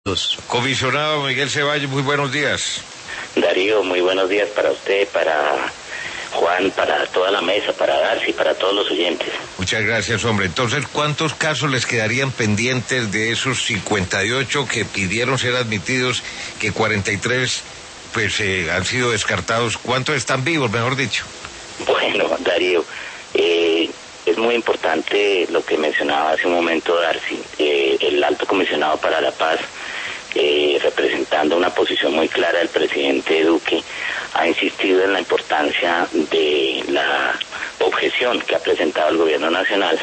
Comisionado Miguel Ceballos, muy buenos días. Darío, muy buenos días para usted, para Juan, para toda la mesa, para Darcy, para todos los oyentes. Muchas gracias, hombre. Entonces, ¿cuántos casos les quedarían pendientes de esos 58 que pidieron ser admitidos, que 43 pues han sido descartados? ¿Cuántos están vivos, mejor dicho? Bueno, Darío, es muy importante lo que mencionaba hace un momento Darcy. El Alto Comisionado para la Paz, representando una posición muy clara del presidente Duque, ha insistido en la importancia de la objeción que ha presentado el gobierno nacional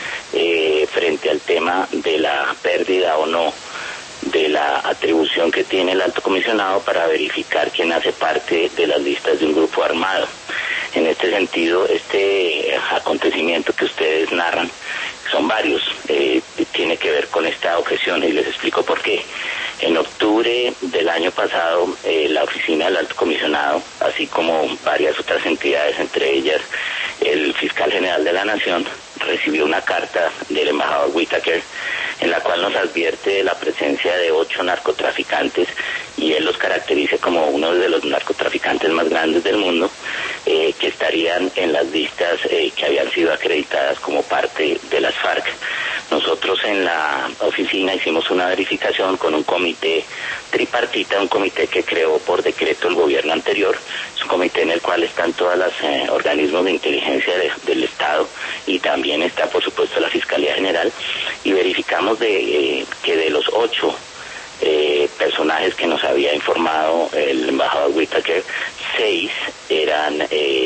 frente al tema de la pérdida o no de la atribución que tiene el Alto Comisionado para verificar quién hace parte de las listas de un grupo armado. En este sentido, este acontecimiento que ustedes narran, son varios, tiene que ver con esta objeción y les explico por qué. En octubre del año pasado, la oficina del Alto Comisionado, así como varias otras entidades, entre ellas el Fiscal General de la Nación, recibió una carta del embajador Whitaker en la cual nos advierte de la presencia de 8 narcotraficantes, y él los caracteriza como uno de los narcotraficantes más grandes del mundo, que estarían en las listas que habían sido acreditadas como parte de las FARC. Nosotros en la oficina hicimos una verificación con un comité tripartita, un comité que creó por decreto el gobierno anterior. Es un comité en el cual están todos los organismos de inteligencia del Estado, y también está, por supuesto, la Fiscalía General, y verificamos que de los 8 personajes que nos había informado el embajador Whitaker, 6 eran,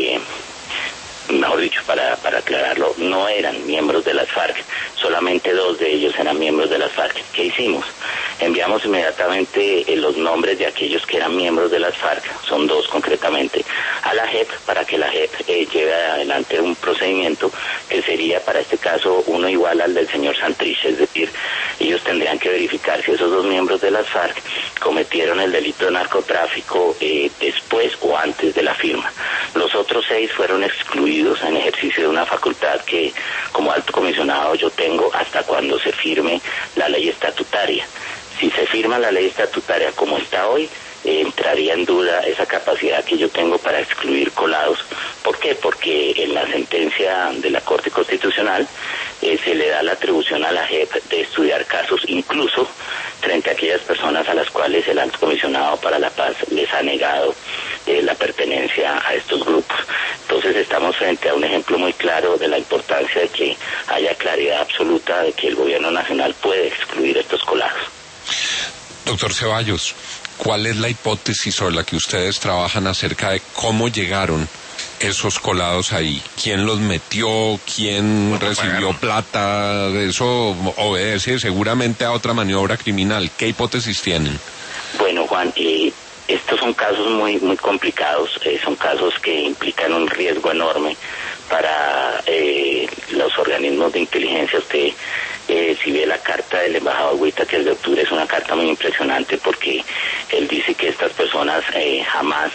mejor dicho, para aclararlo, no eran miembros de las FARC, solamente 2 de ellos eran miembros de las FARC. ¿Qué hicimos? Enviamos inmediatamente los nombres de aquellos que eran miembros de las FARC, son 2 concretamente, a la JEP, para que la JEP lleve adelante un procedimiento que sería, para este caso, uno igual al del señor Santrich, es decir, ellos tendrían que verificar si esos 2 miembros de las FARC cometieron el delito de narcotráfico después o antes de la firma. Los otros 6 fueron excluidos en ejercicio de una facultad que, como alto comisionado, yo tengo hasta cuando se firme la ley estatutaria. Si se firma la ley estatutaria como está hoy, entraría en duda esa capacidad que yo tengo para excluir colados. ¿Por qué? Porque en la sentencia de la Corte Constitucional se le da la atribución a la JEP de estudiar casos, incluso frente a aquellas personas a las cuales el Alto Comisionado para la Paz les ha negado la pertenencia a estos grupos. Entonces estamos frente a un ejemplo muy claro de la importancia de que haya claridad absoluta de que el gobierno nacional puede excluir estos colados. Doctor Ceballos, ¿cuál es la hipótesis sobre la que ustedes trabajan acerca de cómo llegaron esos colados ahí? ¿Quién los metió? ¿Quién recibió plata? Eso obedece seguramente a otra maniobra criminal. ¿Qué hipótesis tienen? Bueno, Juan, estos son casos muy complicados, son casos que implican un riesgo enorme para los organismos de inteligencia. Usted, si ve la carta del embajador Whitaker de octubre, es una carta muy impresionante, porque él dice que estas personas jamás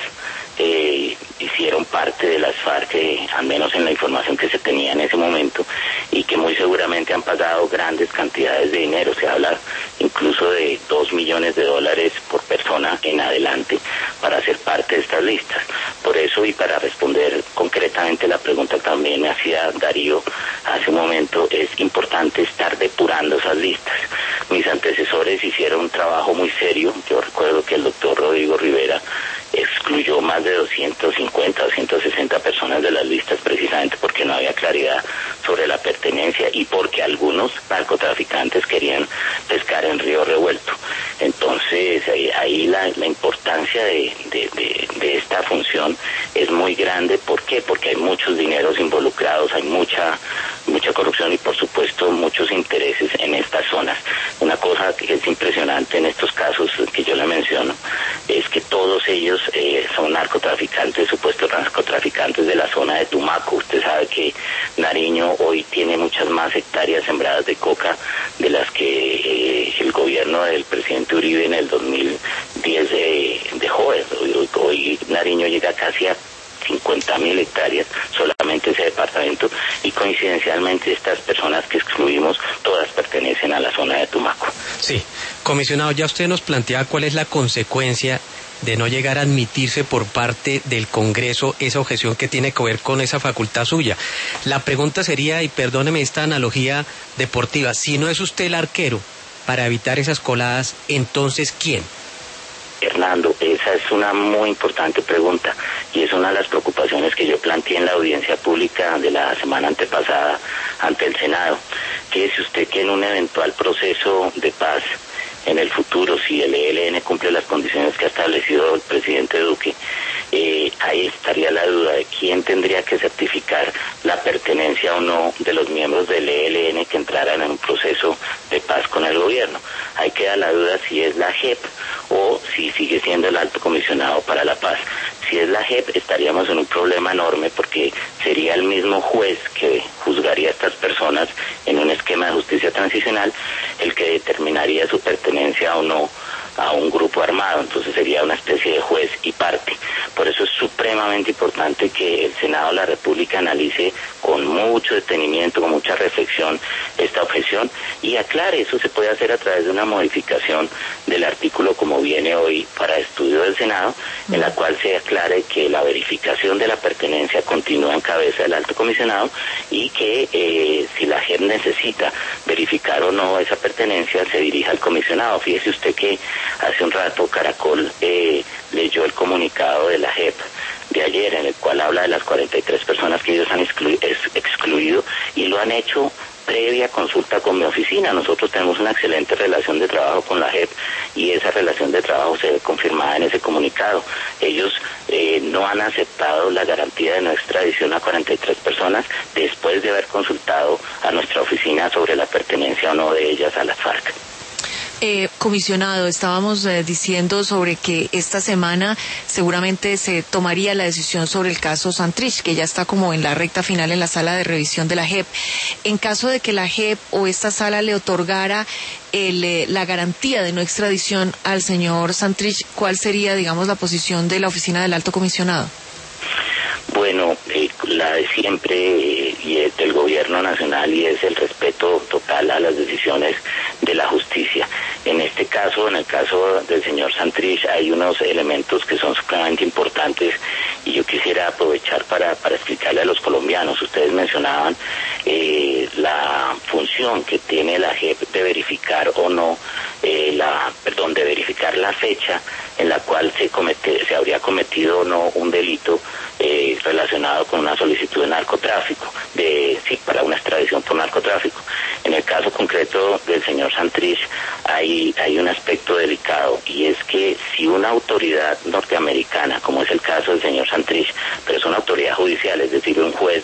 hicieron parte de las FARC, al menos en la información que se tenía en ese momento, y que muy seguramente han pagado grandes cantidades de dinero. Se habla incluso de $2 millones por persona en adelante para ser parte de estas listas. Por eso, y para responder concretamente la pregunta también me hacía Darío hace un momento, es importante estar depurando esas listas. Mis antecesores hicieron un trabajo muy serio. Yo recuerdo que el doctor Rodrigo Rivera excluyó más de 250, 260 personas de las listas, precisamente porque no había claridad sobre la pertenencia y porque algunos narcotraficantes querían pescar en río revuelto. Entonces, ahí la importancia de esta función es muy grande. ¿Por qué? Porque hay muchos dineros involucrados, hay mucha corrupción y, por supuesto, muchos intereses en estas zonas. Una cosa que es impresionante en estos casos que yo le menciono es que todos ellos son narcotraficantes, supuestos narcotraficantes de la zona de Tumaco. Usted sabe que Nariño hoy tiene muchas más hectáreas sembradas de coca de las que el gobierno del presidente Uribe en el 2010 dejó. Hoy Nariño llega casi a 50.000 hectáreas, solamente ese departamento, y coincidencialmente estas personas que excluimos, todas pertenecen a la zona de Tumaco. Sí, comisionado, ya usted nos plantea cuál es la consecuencia de no llegar a admitirse por parte del Congreso esa objeción que tiene que ver con esa facultad suya. La pregunta sería, y perdóneme esta analogía deportiva, si no es usted el arquero para evitar esas coladas, entonces ¿quién? Hernando, esa es una muy importante pregunta y es una de las preocupaciones que yo planteé en la audiencia pública de la semana antepasada ante el Senado, que si usted que en un eventual proceso de paz en el futuro, si el ELN cumple las condiciones que ha establecido el presidente Duque, ahí estaría la duda de quién tendría que certificar la pertenencia o no de los miembros del ELN que entraran en un proceso de paz con el gobierno. Ahí queda la duda si es la JEP o si sigue siendo el Alto Comisionado para la Paz. Si es la JEP, estaríamos en un problema enorme porque sería el mismo juez que juzgaría a estas personas en un esquema de justicia transicional el que determinaría su pertenencia o no a un grupo armado. Entonces sería una especie de juez y parte. Por eso es supremamente importante que el Senado de la República analice con mucho detenimiento, con mucha reflexión esta objeción y aclare. Eso se puede hacer a través de una modificación del artículo como viene hoy para estudio del Senado, en la cual se aclare que la verificación de la pertenencia continúa en cabeza del Alto Comisionado y que si la JEP necesita verificar o no esa pertenencia, se dirija al comisionado. Fíjese usted que hace un rato Caracol leyó el comunicado de la JEP de ayer, en el cual habla de las 43 personas que ellos han excluido y lo han hecho previa consulta con mi oficina. Nosotros tenemos una excelente relación de trabajo con la JEP y esa relación de trabajo se ve confirmada en ese comunicado. Ellos no han aceptado la garantía de no extradición a 43 personas después de haber consultado a nuestra oficina sobre la pertenencia o no de ellas a las FARC. Comisionado, estábamos diciendo sobre que esta semana seguramente se tomaría la decisión sobre el caso Santrich, que ya está como en la recta final en la sala de revisión de la JEP. En caso de que la JEP o esta sala le otorgara la garantía de no extradición al señor Santrich, ¿cuál sería, digamos, la posición de la oficina del Alto Comisionado? Bueno, la de siempre y es del gobierno nacional y es el respeto total a las decisiones de la justicia. En este caso, en el caso del señor Santrich, hay unos elementos que son supremamente importantes y yo quisiera aprovechar para explicarle a los colombianos. Ustedes mencionaban la función que tiene la JEP de verificar o no, de verificar la fecha en la cual se habría cometido o no un delito relacionado con una solicitud de narcotráfico, para una extradición por narcotráfico. En el caso concreto del señor Santrich hay un aspecto delicado y es que si una autoridad norteamericana, como es el caso del señor Santrich, pero es una autoridad judicial, es decir, un juez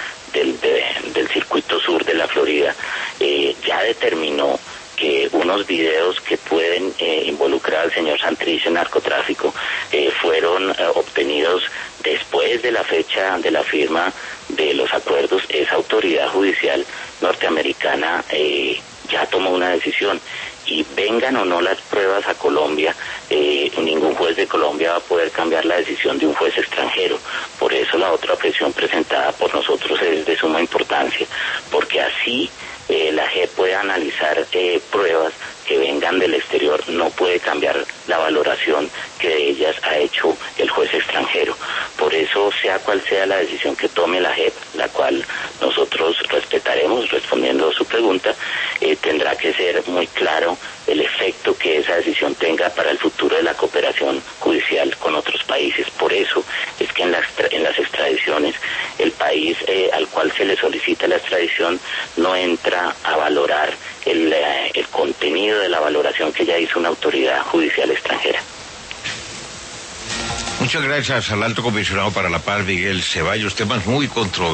del circuito sur de la Florida, ya determinó que unos videos que pueden involucrar al señor Santrich en narcotráfico fueron obtenidos después de la fecha de la firma de los acuerdos, esa autoridad judicial norteamericana ya tomó una decisión. Y vengan o no las pruebas a Colombia, ningún juez de Colombia va a poder cambiar la decisión de un juez extranjero. Por eso la otra objeción presentada por nosotros es de suma importancia, porque así la JEP puede analizar pruebas que vengan del exterior, no puede cambiar la valoración que de ellas ha hecho el juez extranjero. Por eso, sea cual sea la decisión que tome la JEP, la cual nosotros respetaremos, respondiendo a su pregunta, tendrá que ser muy claro el efecto que esa decisión tenga para el futuro de la cooperación judicial con otros países. Por eso es que en las extradiciones, el país al cual se le solicita la extradición no entra a valorar el contenido de la valoración que ya hizo una autoridad judicial extranjera. Muchas gracias al Alto Comisionado para la Paz, Miguel Ceballos. Temas muy controvertidos.